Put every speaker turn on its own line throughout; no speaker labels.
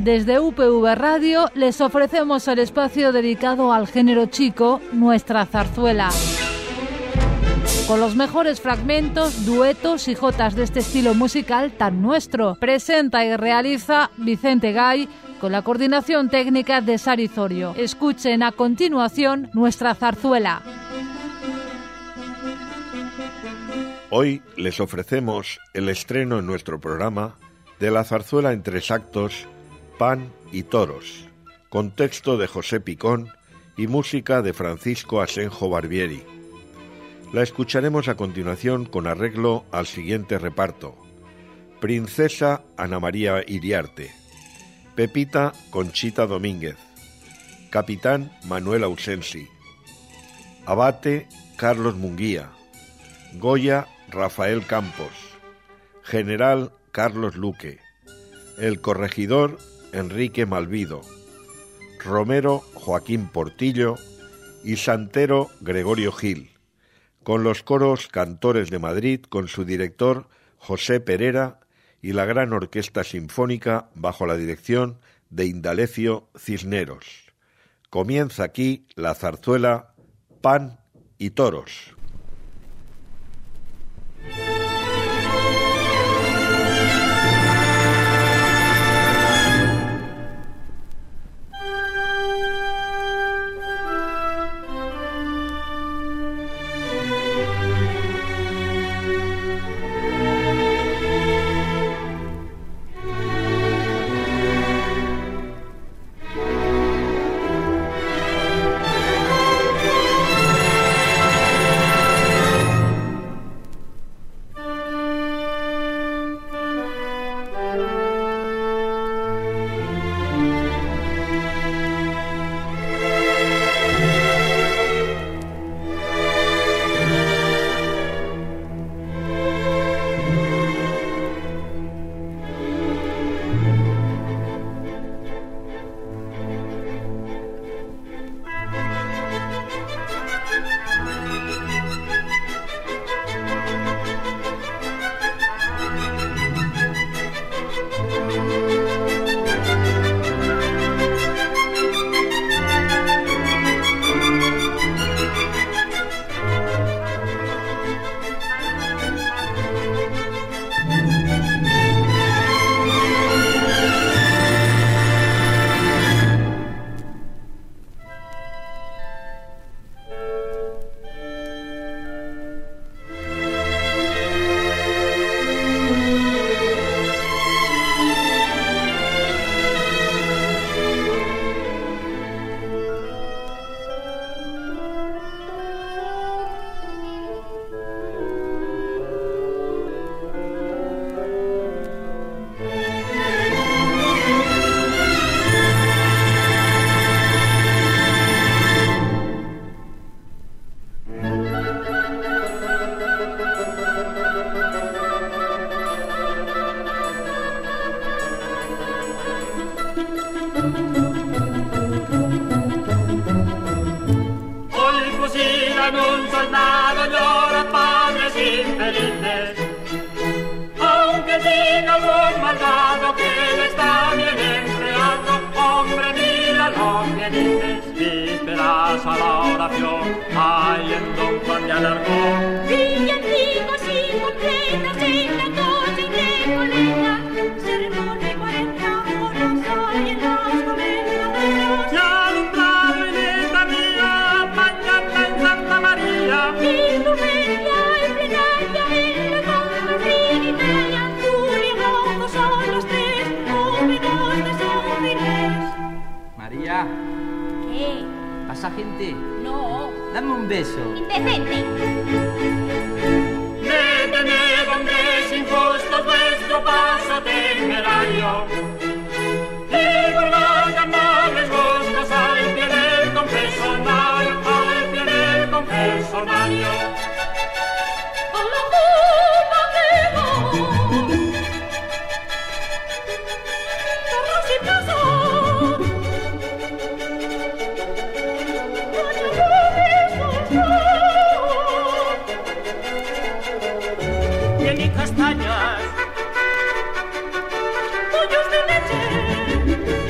Desde UPV Radio les ofrecemos el espacio dedicado al género chico, Nuestra Zarzuela. Con los mejores fragmentos, duetos y jotas de este estilo musical tan nuestro. Presenta y realiza Vicente Gay con la coordinación técnica de Sari Zorio. Escuchen a continuación Nuestra Zarzuela.
Hoy les ofrecemos el estreno en nuestro programa de la zarzuela en 3 actos Pan y Toros, con texto de José Picón y música de Francisco Asenjo Barbieri. La escucharemos a continuación con arreglo al siguiente reparto: Princesa Ana María Iriarte, Pepita Conchita Domínguez, Capitán Manuel Ausensi, Abate Carlos Munguía, Goya Rafael Campos, General Carlos Luque, el corregidor Enrique Malvido, Romero Joaquín Portillo y santero Gregorio Gil, con los coros Cantores de Madrid con su director José Perera y la gran orquesta sinfónica bajo la dirección de Indalecio Cisneros. Comienza aquí la zarzuela Pan y Toros.
Castañas, pollos de leche,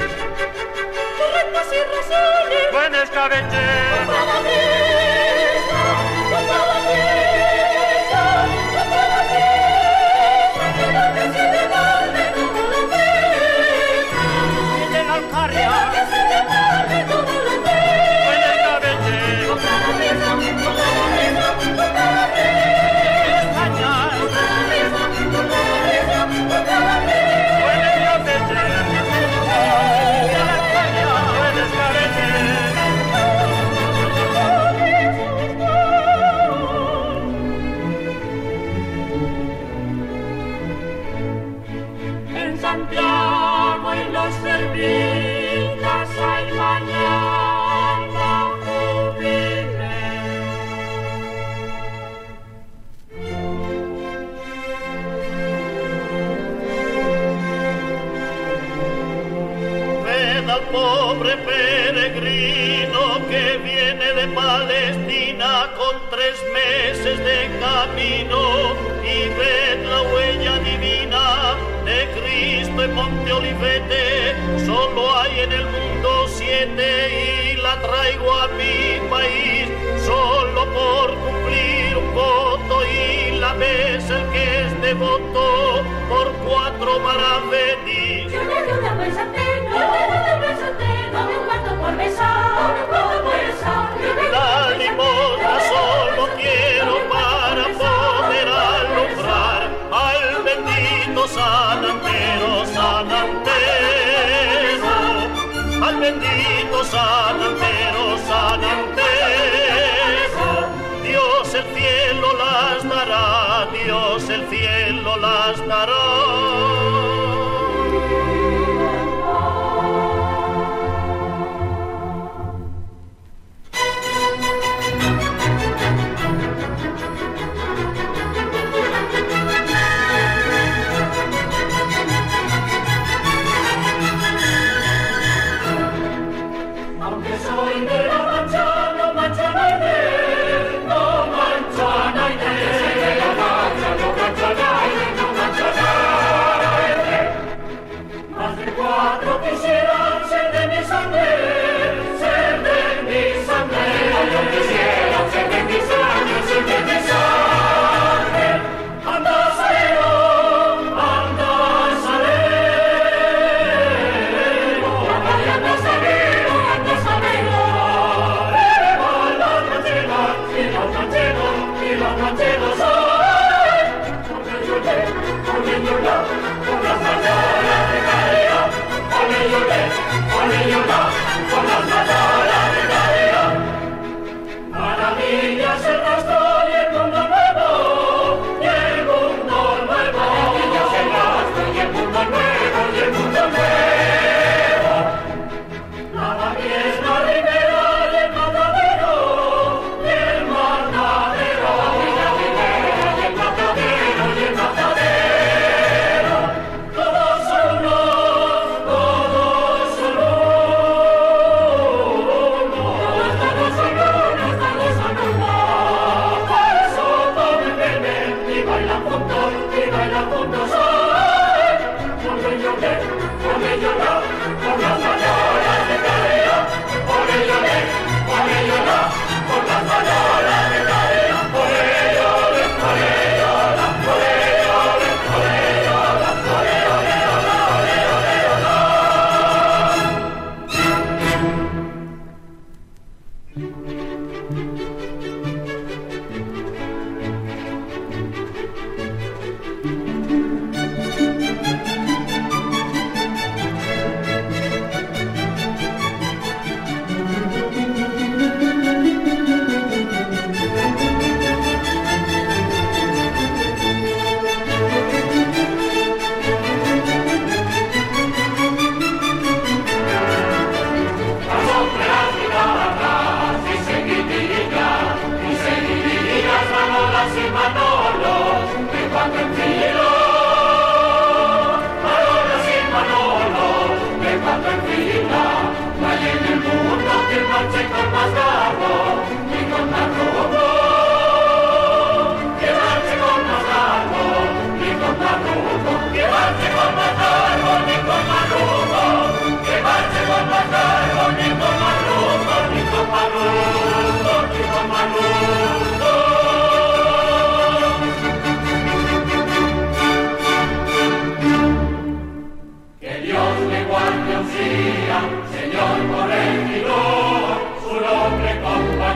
Pobre peregrino que viene de Palestina con 3 meses de camino y ve la huella divina de Cristo en Monte Olivete. Solo hay en el mundo 7 y la traigo a mi país solo por cumplir un voto, y la ves el que es devoto por 4 maravedís.
Yo le doy una por besar,
la limosna solo quiero para poder alumbrar al bendito San Antero, San Antero, al bendito San Antero, San Antero. Dios el cielo las dará, Dios el cielo las dará.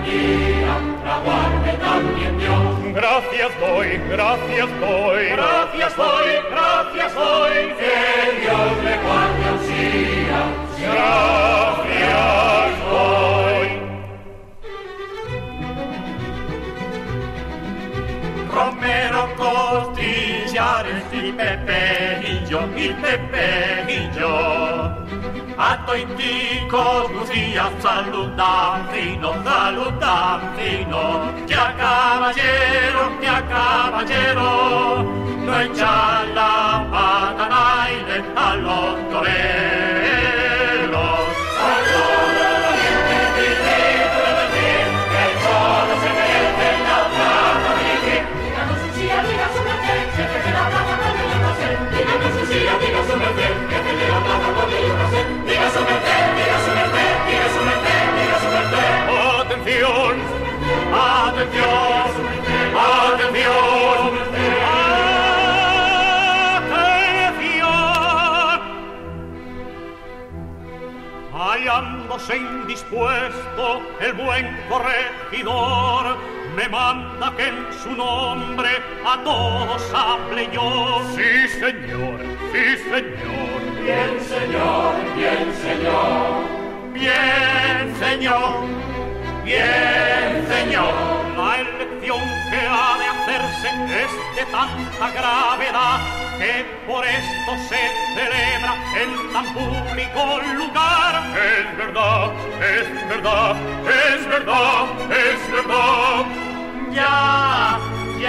mía, la guarde también Dios.
Gracias doy, gracias doy,
Gracias doy, gracias doy, que Dios le guarde a Usía.
gracias doy.
Romero, costillares y pepejillo, a toiticos Lucía saludan fino, ya caballero, no echa la pata al aire a los toreros.
Atención,
Atención, atención,
atención. Hallándose indispuesto el buen corregidor, me manda que en su nombre a todos hable yo. Sí, señor, sí, señor.
bien señor, bien señor,
Bien, señor.
bien señor.
La elección que ha de hacerse es de tanta gravedad que por esto se celebra en tan público lugar. Es verdad, es verdad, es verdad, es verdad.
Ya.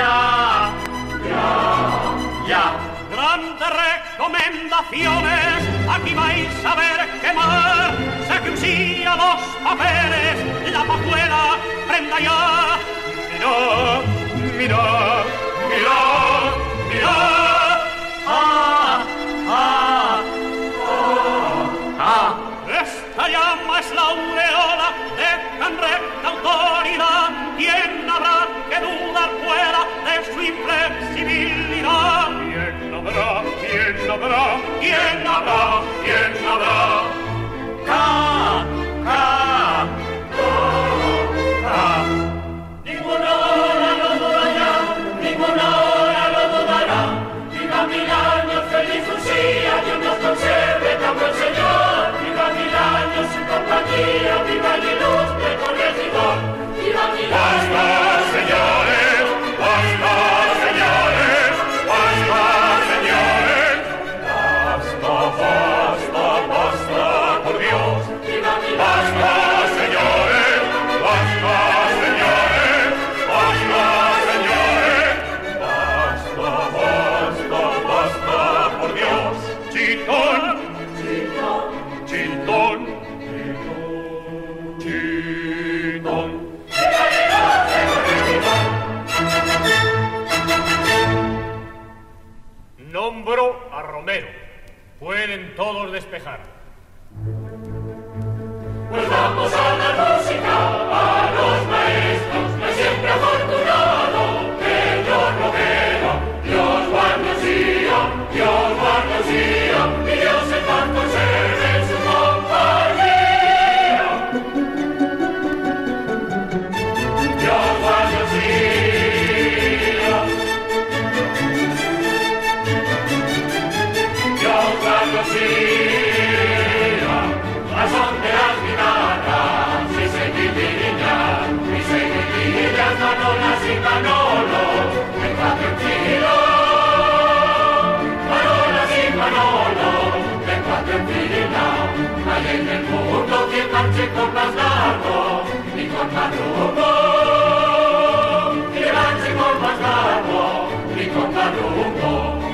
Grandes recomendaciones, aquí vais a ver quemar. Saque Usía los papeles, la pajuela prenda ya. Mirad, mirad, mirad, mirad. Esta llama es la aureola de tan recta autoridad. ¿Quién habrá que dudar fuera de su inflexibilidad? ¿Quién habrá? ¿Quién habrá? ¿Quién habrá? ¿Quién habrá?
Ninguna hora lo dudará, ninguna hora lo dudará. Viva mil años, feliz Usía, Dios nos conserve tan buen señor. Viva mil años su compañía, viva el ilustre corregidor. Viva mil años.
Basta, señores, basta, señores, basta, señores. Basta, por Dios.
Viva mil
Basta,
años.
señores, basta, señores, basta, señores. Basta, por Dios. Chitón, chitón, chitón. Nombro a Romero. Pueden todos despejar.
Pues vamos a la música, a los maestros, que siempre afortunado, Pedro Romero. Dios guarde Usía, Dios guarde Usía, y Dios en paz conserve su compañía. Dios guarde Usía, Dios guarde Usía, a son de las guitarras, y seguidillas, Manolas y Manolos, en cuatro en fila. Manolas y Manolos, en cuatro en fila. Hay en el mundo quien marche con más largo y con más rumbo. Quien marche con más largo y con más rumbo.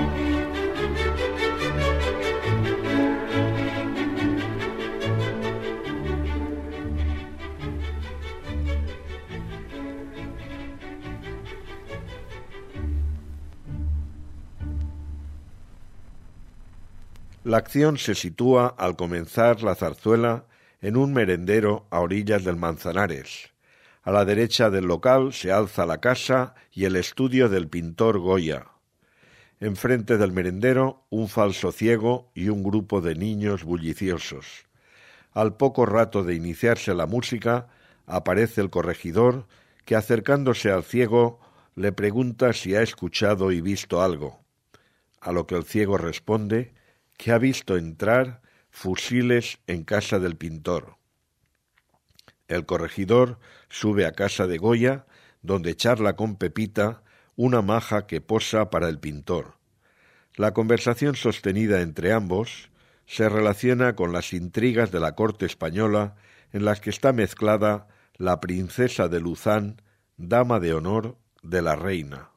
La acción se sitúa al comenzar la zarzuela en un merendero a orillas del Manzanares. A la derecha del local se alza la casa y el estudio del pintor Goya. Enfrente del merendero, un falso ciego y un grupo de niños bulliciosos. Al poco rato de iniciarse la música, aparece el corregidor que, acercándose al ciego, le pregunta si ha escuchado y visto algo, a lo que el ciego responde que ha visto entrar fusiles en casa del pintor. El corregidor sube a casa de Goya, donde charla con Pepita, una maja que posa para el pintor. La conversación sostenida entre ambos se relaciona con las intrigas de la corte española en las que está mezclada la princesa de Luzán, dama de honor de la reina.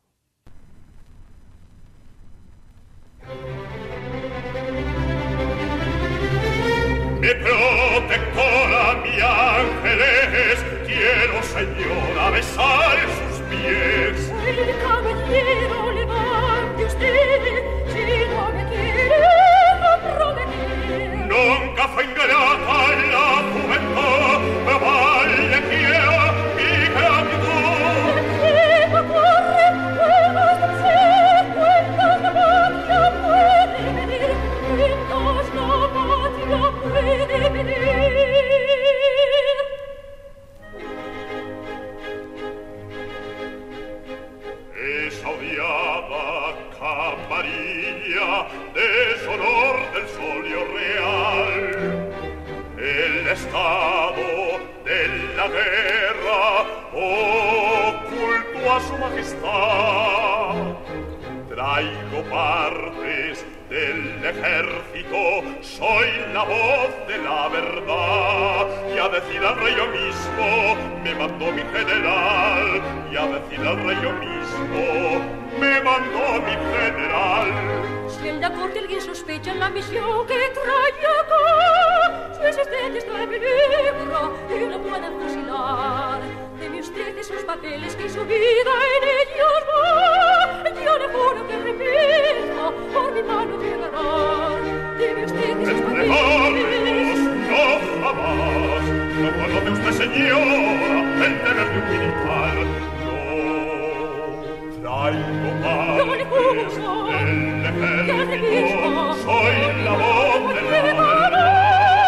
Mi protectora, mi ángeles, quiero, señora, besar sus pies.
El caballero, levante usted, si no me quiere comprometer.
Nunca fue ingrata la juventud, vale quiero mi gratitud.
El tiempo corre, juegos del ser, cuentos de patria puede venir, cuentos la patria puede venir.
Esa odiada camarilla, deshonor del solio real, el estado de la guerra oculto a su majestad. Traigo partes del ejército, soy la voz de la verdad, y a decir al rey yo mismo me mandó mi general, y a decir al rey yo mismo me mandó mi general.
Si en la corte alguien sospecha la misión que trae acá, su existencia está en peligro y no pueden fusilar. Deme usted esos papeles que su vida en ellos va, yo le juro que repito, por mi mano llegará. Deme usted esos papeles.
No jamás, no conoce usted, señora, el deber de un militar. No traigo partes del ejército, soy la voz de la verdad.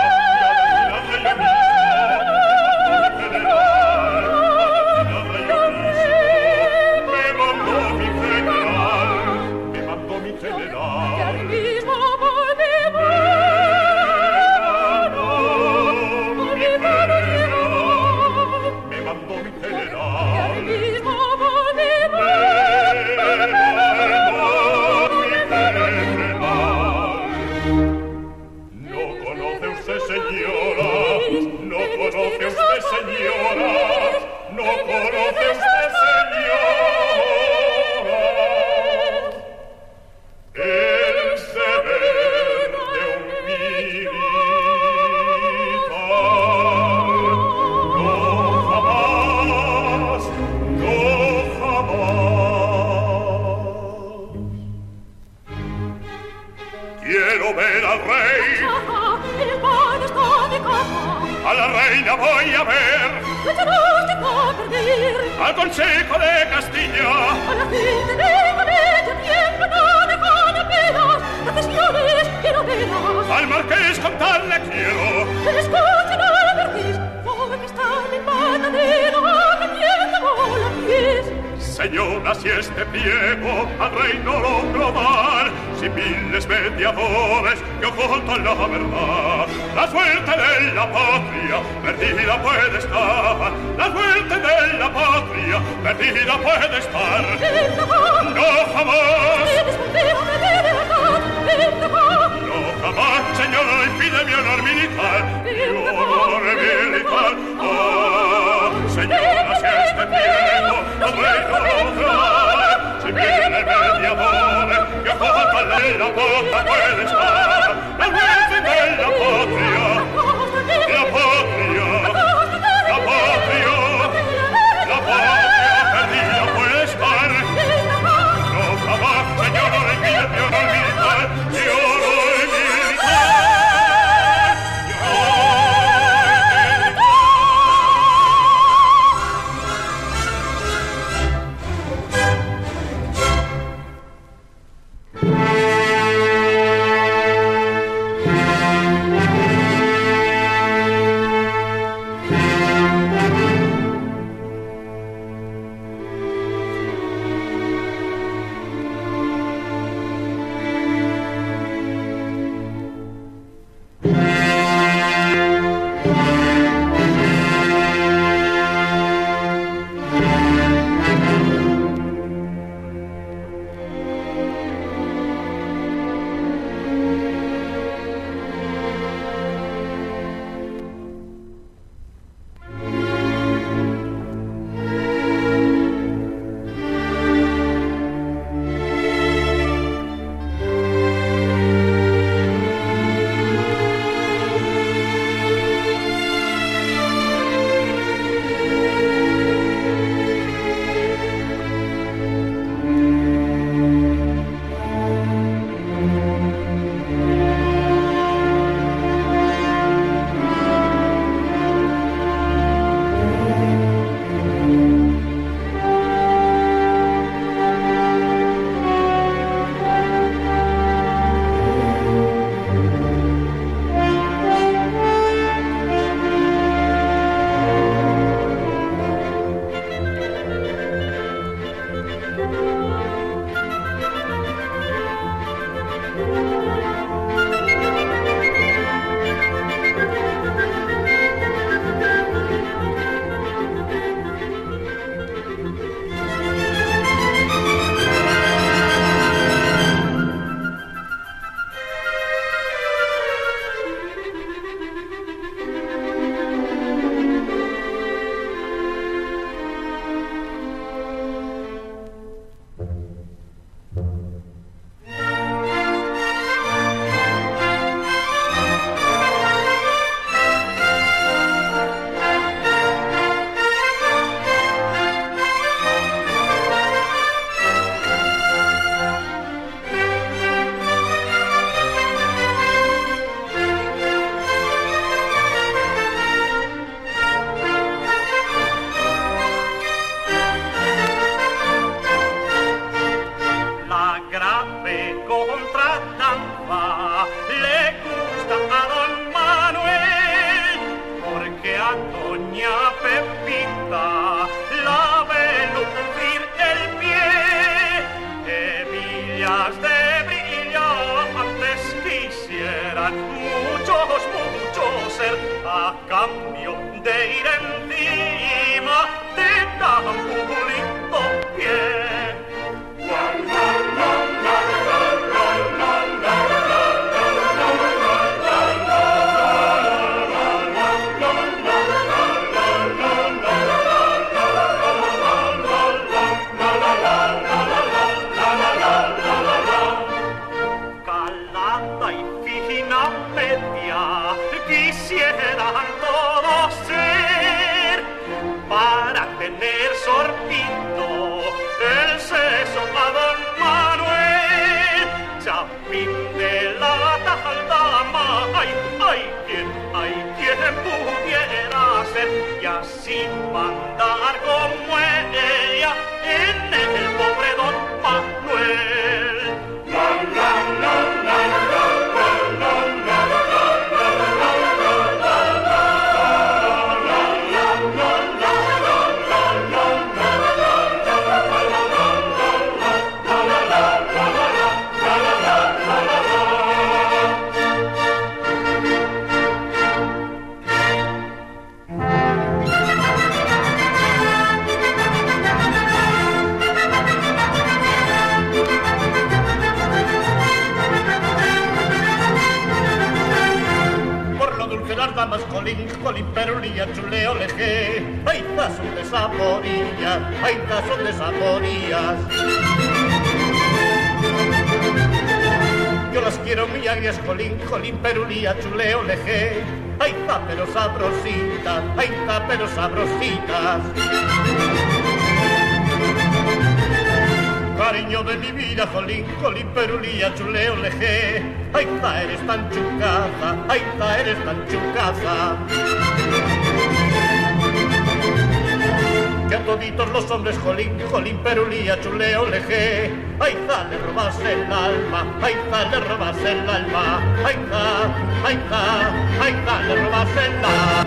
Señora, si este pliego al rey no logro dar, si miles mediadores que ocultan la verdad, la suerte de la patria perdida puede estar, la suerte de la patria perdida puede estar. No jamás, no jamás, señora, impide mi honor militar, mi honor militar. Oh, señora, si este pliego al rey no logro dar, si miles mediadores que ocultan la patria puede estar, la suerte de la patria, la patria, la patria, la patria perdida puede estar. No jamás, señor, no impide mi honor militar, mi honor militar. de ir encima de tan bonito pie. Calada y fina media quisieran todos ser para tener sortito el seso a don Manuel. Chapín de la Taldama, hay quien pudiera ser y así mandar como ella en el pobre don Manuel. Colín, perulilla, chuleo, lejé. Ay, son de saborías, son de saborías. Yo las quiero muy agrias, colín, perulilla, chuleo, lejé. Ay, pero sabrositas, pero sabrositas. Cariño de mi vida, colín, perulilla, chuleo, lejé. Ay, eres tan chucaza, eres tan chucaza. Que a toditos los hombres, colín, perulilla, chuleo, lejé. Ay, le robas el alma, le robas el alma. Le robas el alma.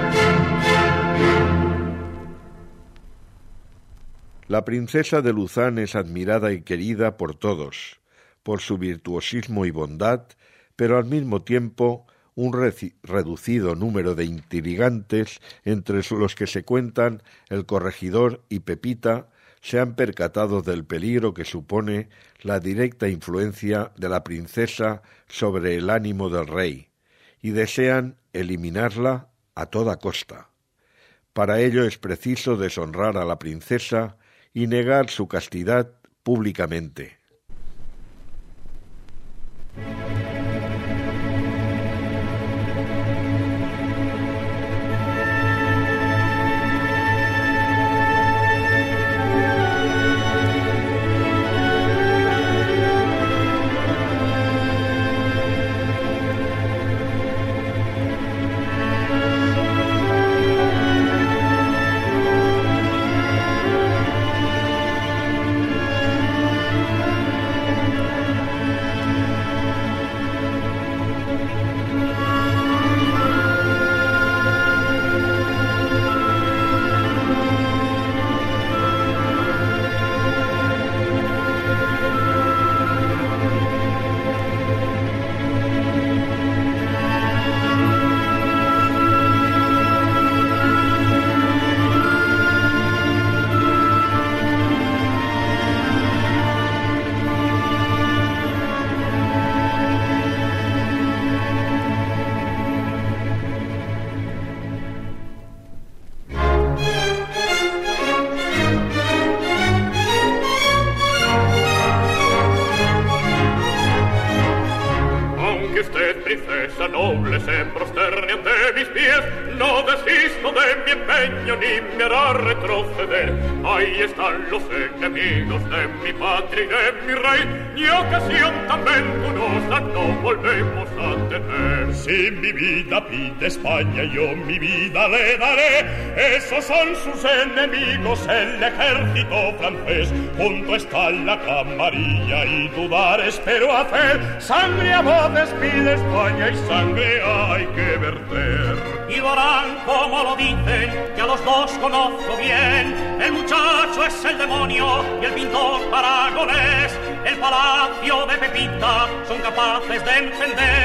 La princesa de Luzán es admirada y querida por todos, por su virtuosismo y bondad, pero al mismo tiempo un reducido número de intrigantes, entre los que se cuentan el corregidor y Pepita, se han percatado del peligro que supone la directa influencia de la princesa sobre el ánimo del rey, y desean eliminarla a toda costa. Para ello es preciso deshonrar a la princesa y negar su castidad públicamente.
noble se prosterne ante mis pies, no desisto de mi empeño ni me hará retroceder. Ahí están los enemigos de mi patria y de mi rey, ni ocasión tan venturosa no volvemos a tener.
Si mi vida pide España, yo mi vida le daré. Esos son sus enemigos, el ejército francés. Junto está la camarilla y dudar espero hacer. Sangre a voces pide España y sangre hay que verter.
Y lo harán como lo dicen, que a los dos conozco bien. El muchacho es el demonio y el pintor aragonés. El palacio de Pepita son capaces de encender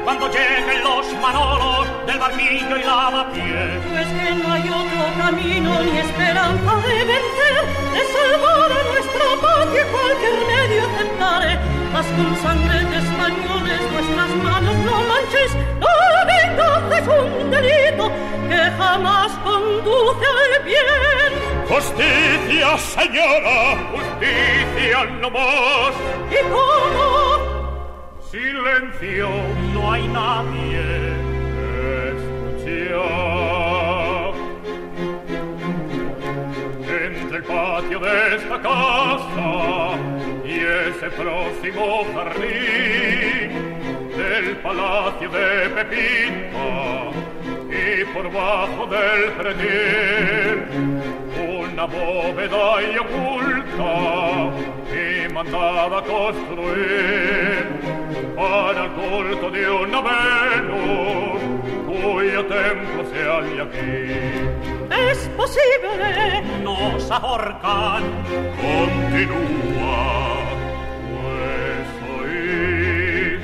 cuando lleguen los Manolos del barquillo y lavapiés.
Pues que no hay otro camino ni esperanza de vencer, de salvar a nuestra patria cualquier medio aceptaré. Mas con sangre de españoles vuestras manos no manchéis, la venganza es un delito que jamás conduce al bien.
Justicia, señora, justicia no más.
¿Y cómo?
Silencio, no hay nadie que escuchar. Entre el patio de esta casa y ese próximo jardín del palacio de Pepita y por bajo del jardín una bóveda y oculta y mandada construir para el culto de una Venus cuyo templo se halla aquí.
Es posible,
nos ahorcan.
Continúa, pues oíd.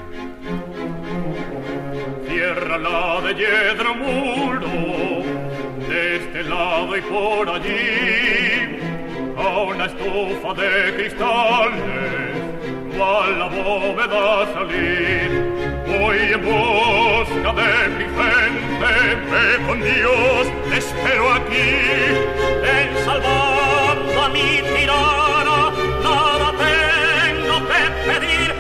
Cierra la de hiedra muro, de este lado y por allí, a una estufa de cristales, va la bóveda a salir. Voy en busca de mi gente, ve con Dios, te espero aquí.
En salvando a mi tirana, nada tengo que pedir.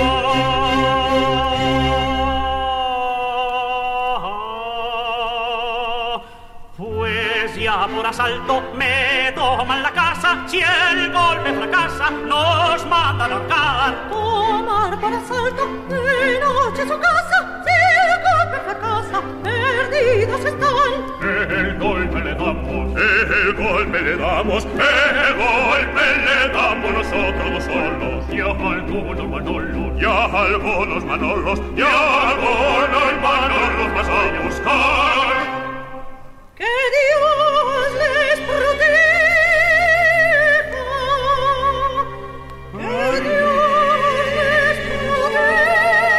Pues ya por asalto me toman la casa, si el golpe fracasa, nos mandan a ahorcar.
tomar por asalto de noche su casa, si el golpe fracasa, perdidos están.
El golpe le damos, el golpe le damos, el golpe le damos nosotros solos. Y a algunos Manolos, y a algunos Manolos, y a algunos Manolos vas a buscar.
Que Dios les proteja, que Dios les proteja.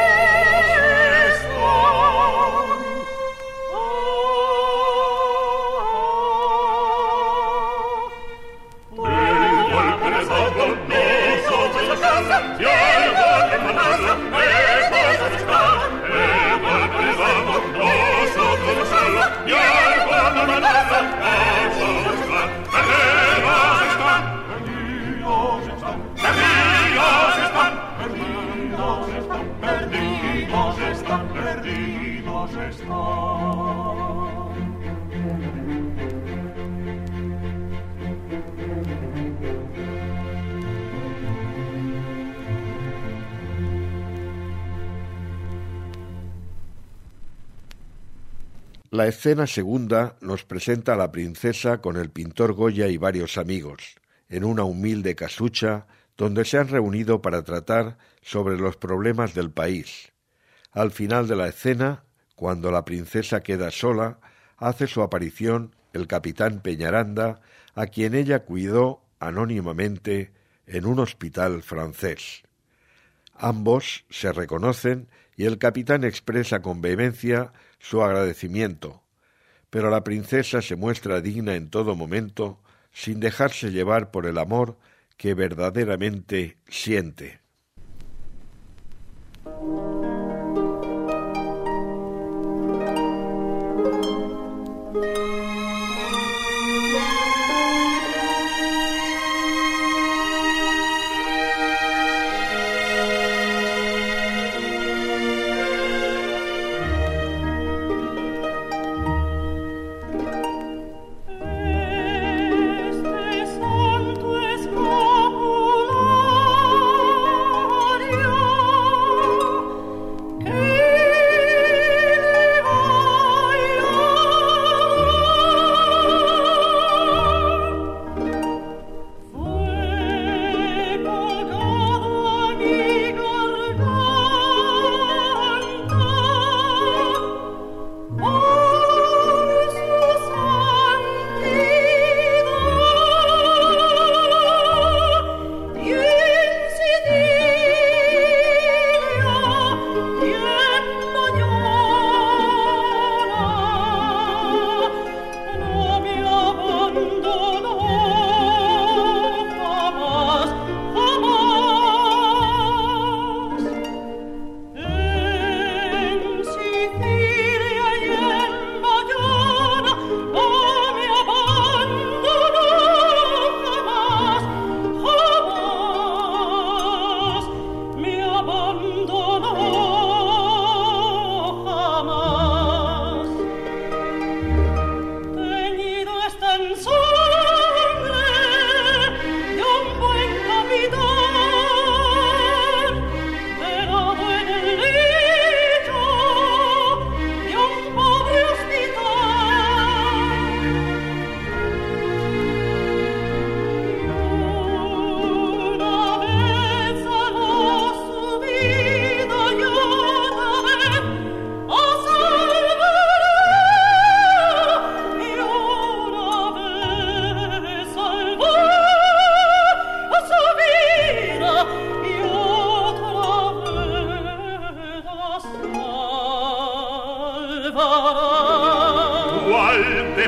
El golpe le damos nosotros a casa, y al golpe Manolo, el vas a buscar. El golpe le damos nosotros solos, y al golpe Manolo, vas a buscar. Perdidos están, perdidos están, perdidos están, perdidos están, perdidos están, perdidos están.
La escena segunda nos presenta a la princesa con el pintor Goya y varios amigos, en una humilde casucha donde se han reunido para tratar sobre los problemas del país. Al final de la escena, cuando la princesa queda sola, hace su aparición el capitán Peñaranda, a quien ella cuidó anónimamente en un hospital francés. Ambos se reconocen y el capitán expresa con vehemencia su agradecimiento, pero la princesa se muestra digna en todo momento, sin dejarse llevar por el amor que verdaderamente siente.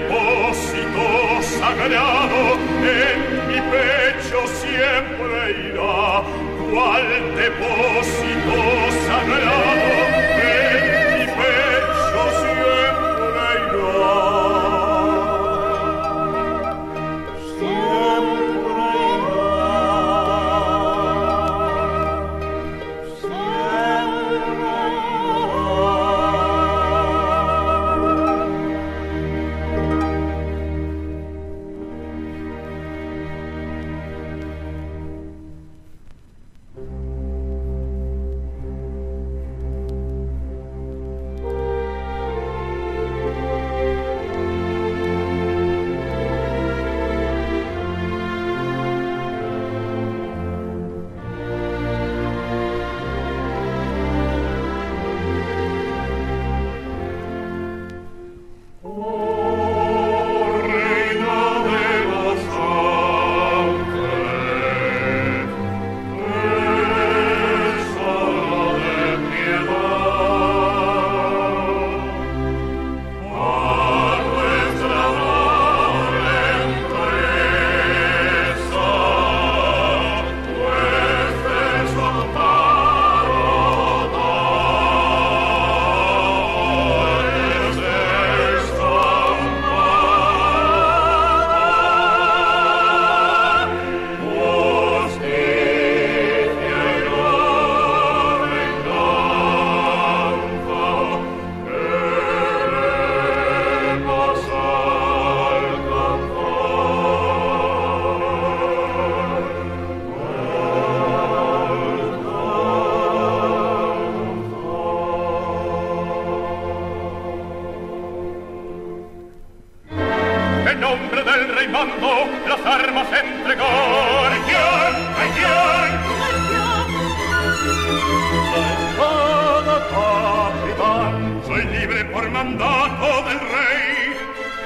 depósito sagrado en mi pecho siempre irá. ¿Cuál depósito sagrado en mi pecho siempre irá? Las armas entregar. La espada, capitán. Soy libre por mandato del rey.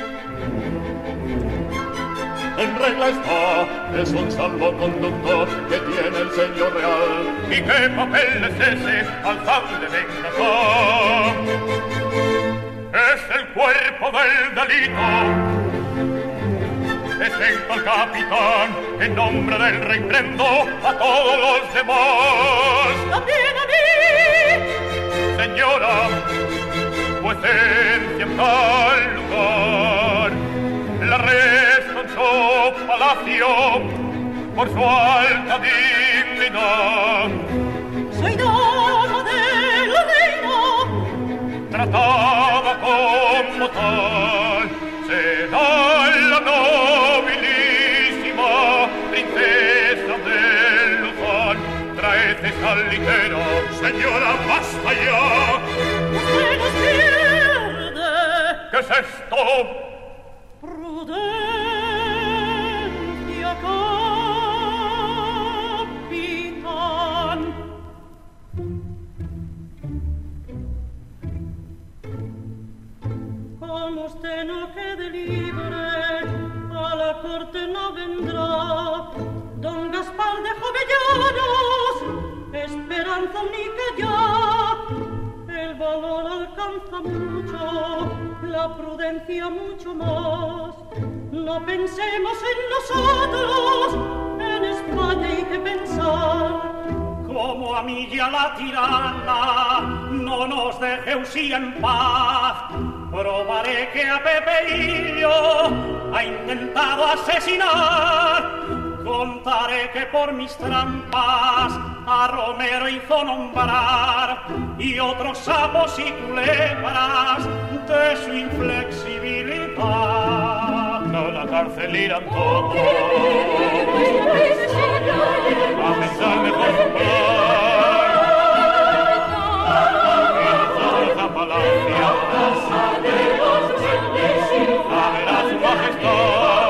En regla está, es un salvoconducto que tiene el señor real. ¿Y qué papel es ese al sable de casa? Es el cuerpo del delito. Excepto al capitán, en nombre del rey prendo a todos los demás.
¡También a mí!
Señora, vuecencia en tal lugar, la arresto en su palacio por su alta dignidad.
Soy dama del reino,
tratada como tal, será la nobilísima princesa de Luzán. Traete al ligero, señora, basta ya.
usted nos pierde.
¿Qué es esto?
Prudencia, capitán. Como usted no quede libre, a la corte no vendrá don Gaspar de Jovellanos, esperanza única ya. El valor alcanza mucho, la prudencia mucho más. No pensemos en nosotros, en España hay que pensar.
Como a mí ya la tirana no nos deje Usía en paz, probaré que a Pepeillo ha intentado asesinar. Contaré que por mis trampas a Romero hizo nombrar y otros sapos y culebras de su inflexibilidad. No la cárcel irán todos a pensar mejor su plan. Y la palacio a ver a su majestad.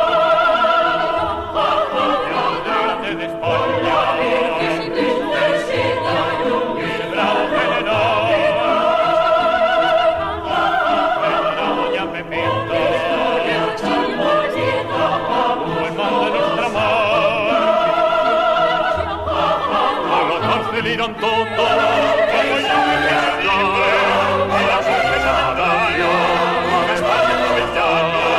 Irán todos, como yo me quedé libre, y la sorpresa de Madallo, a España provenzana.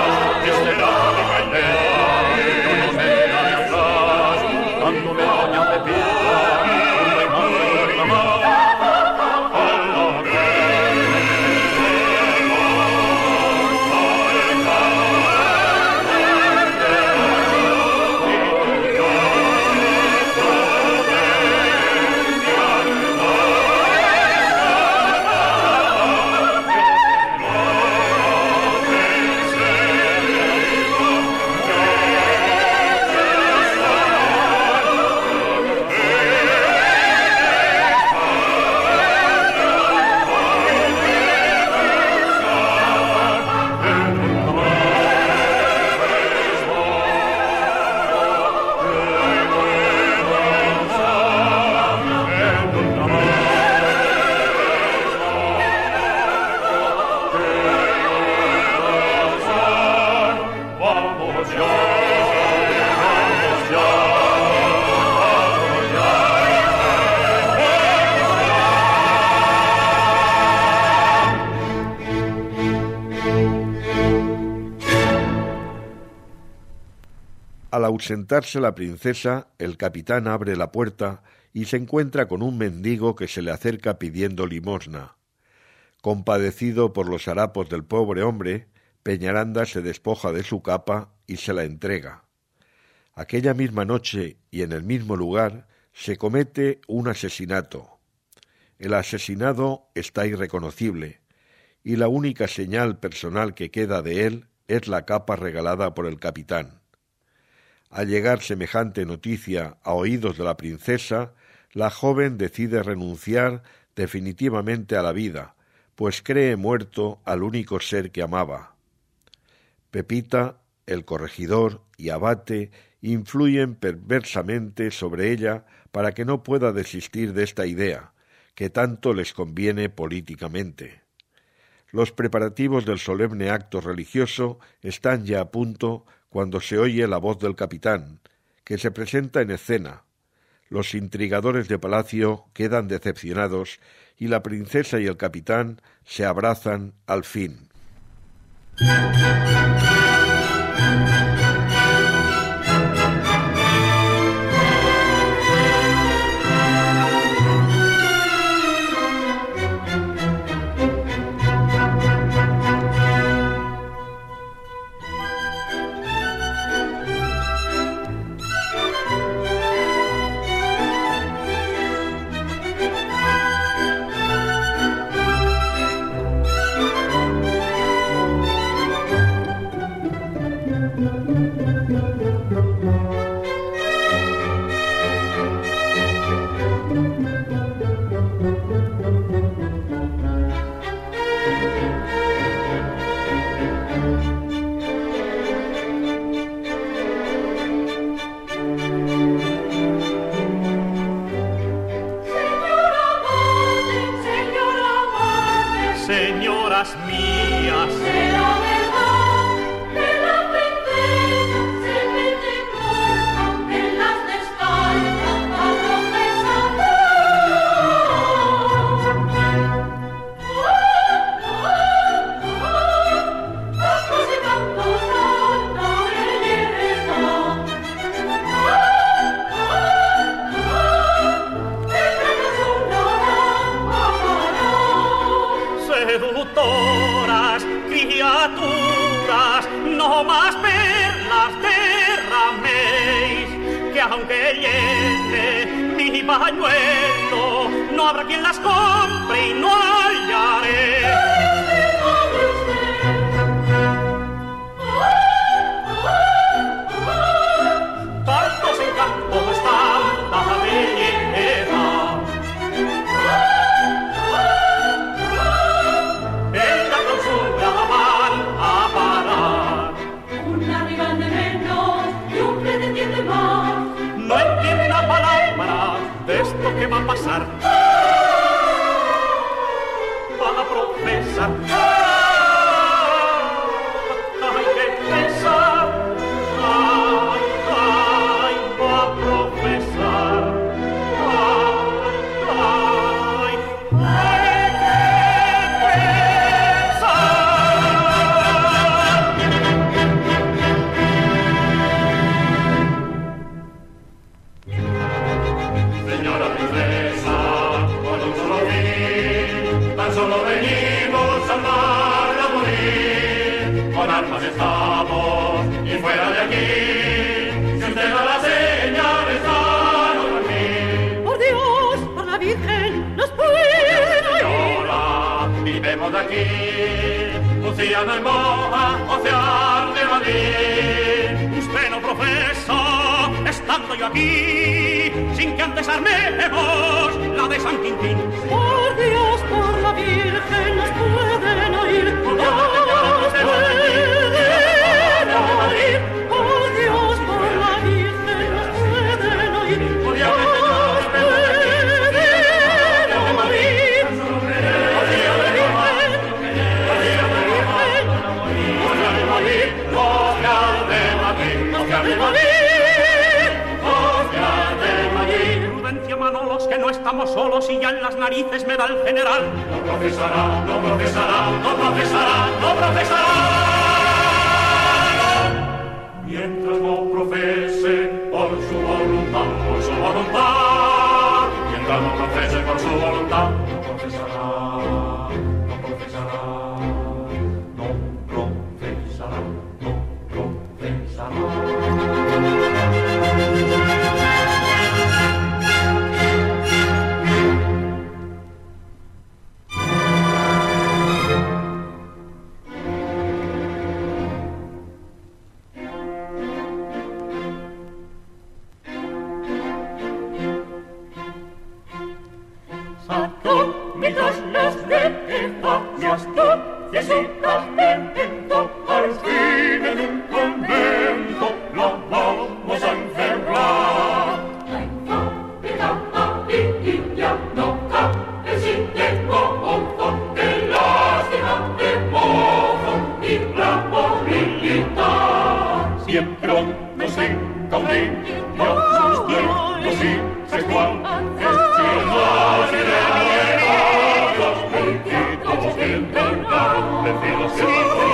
Al ausentarse la princesa, el capitán abre la puerta y se encuentra con un mendigo que se le acerca pidiendo limosna. Compadecido por los harapos del pobre hombre, Peñaranda se despoja de su capa y se la entrega. Aquella misma noche y en el mismo lugar se comete un asesinato. El asesinado está irreconocible y la única señal personal que queda de él es la capa regalada por el capitán. Al llegar semejante noticia a oídos de la princesa, la joven decide renunciar definitivamente a la vida, pues cree muerto al único ser que amaba. Pepita, el corregidor y abate influyen perversamente sobre ella para que no pueda desistir de esta idea, que tanto les conviene políticamente. Los preparativos del solemne acto religioso están ya a punto cuando se oye la voz del capitán, que se presenta en escena. Los intrigadores de palacio quedan decepcionados y la princesa y el capitán se abrazan al fin.
Señoras mías,
será verdad que la princesa se mete corta en las descargas a profesar. Cantos y cantos canta belleza.
seductoras criaturas, no más perlas derraméis, que aunque llene mi pañuelo, no habrá quien las compre y no hallaré. Tantos encantos, tanta belleza, en la clausura van a parar.
Un arriban de menos y un pretendiente más.
No entiendo una palabra de esto que va a pasar. Van a profesar. Ay, qué pesar. Ay, ay, va a profesar. Ay, ay, qué
Señora princesa, con un solo fin, tan solo venimos a amarla a morir. Con armas estamos y fuera de aquí, si usted da la señal, estamos por mí.
Por Dios, por la Virgen, nos pueden oír.
Señora, vivemos de aquí, Lucía no es moja, o se arde Madrid.
usted no profesa, estando yo aquí, sin que antes armemos la de San Quintín.
Por Dios, por la Virgen, nos pueden oír. Nos pueden oír. Por Dios, por la Virgen, nos pueden oír. Nos pueden oír.
Prudencia, Manolos, que no estamos solos y ya en las narices me da el general.
No profesará, no profesará, no profesará, no profesará. Mientras no profesa. y en pronto se caudiño sus tiempos y se cuan el cielo se le los puntitos del cantar del cielo se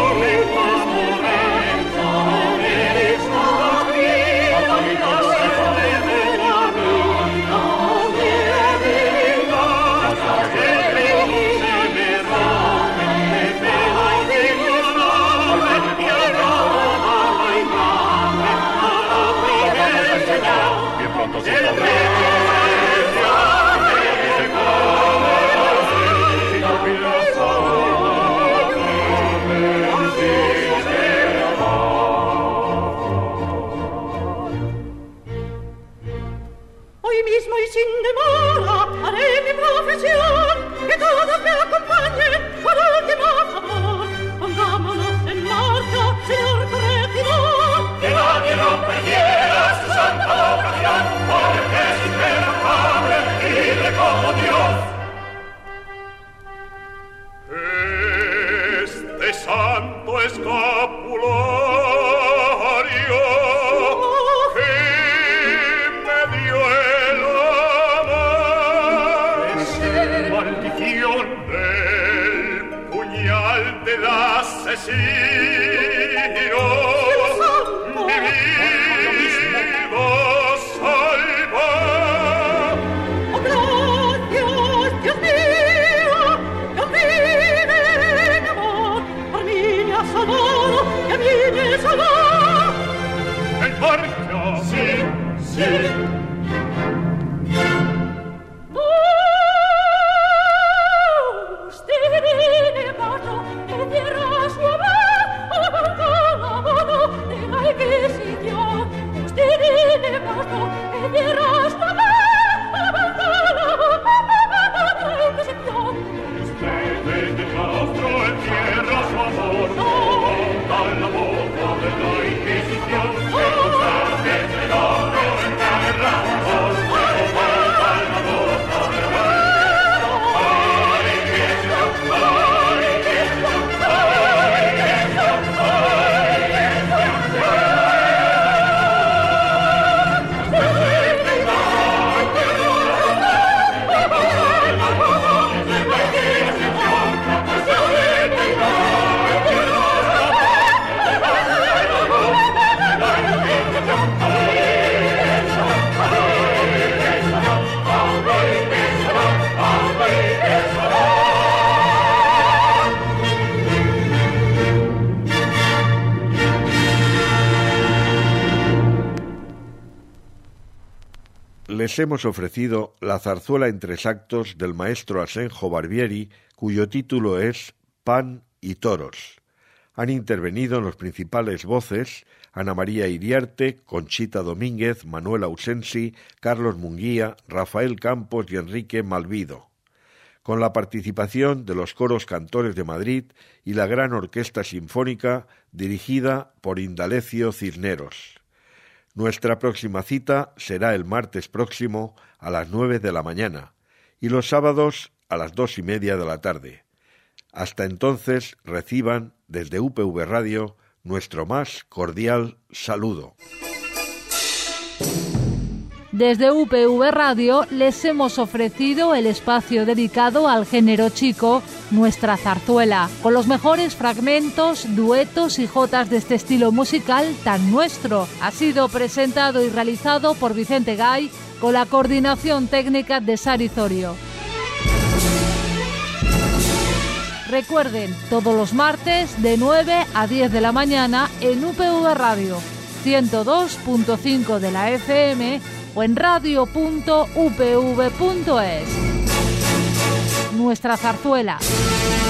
Hoy mismo y sin demora haré mi profesión, que todos me acompañen por último favor. Pongámonos en marcha, señor corregidor,
que nadie no perdiera su santa vocación, porque es irrevocable y libre como Dios.
Este santo escapulario que me dio el amor, maldición del puñal del asesino, mi vida salva.
oh gracias, Dios mío, que vive mi amor, por mí me ha salvado, y a mí me salvó.
En marcha, sí.
Usted viene paso, que cierra su amor, avanza la mano de la Inquisición. Usted viene paso, que cierra su amor, avanza la mano de la Inquisición.
Usted desde el claustro encierra su amor, aguanta la boca de la Inquisición. Usted desde el oro encierra su amor, aguanta la boca de la
Les hemos ofrecido la zarzuela en 3 actos del maestro Asenjo Barbieri, cuyo título es Pan y toros. Han intervenido en los principales voces Ana María Iriarte, Conchita Domínguez, Manuel Ausensi, Carlos Munguía, Rafael Campos y Enrique Malvido, con la participación de los coros Cantores de Madrid y la Gran Orquesta Sinfónica dirigida por Indalecio Cisneros. Nuestra próxima cita será el martes próximo a las 9 de la mañana y los sábados a las 2:30 de la tarde. Hasta entonces reciban desde UPV Radio nuestro más cordial saludo.
Desde UPV Radio les hemos ofrecido el espacio dedicado al género chico, Nuestra Zarzuela, con los mejores fragmentos, duetos y jotas de este estilo musical tan nuestro. Ha sido presentado y realizado por Vicente Gay, con la coordinación técnica de Sari Zorio. Recuerden, todos los martes de 9 a 10 de la mañana en UPV Radio, 102.5 de la FM o en radio.upv.es. Nuestra Zarzuela.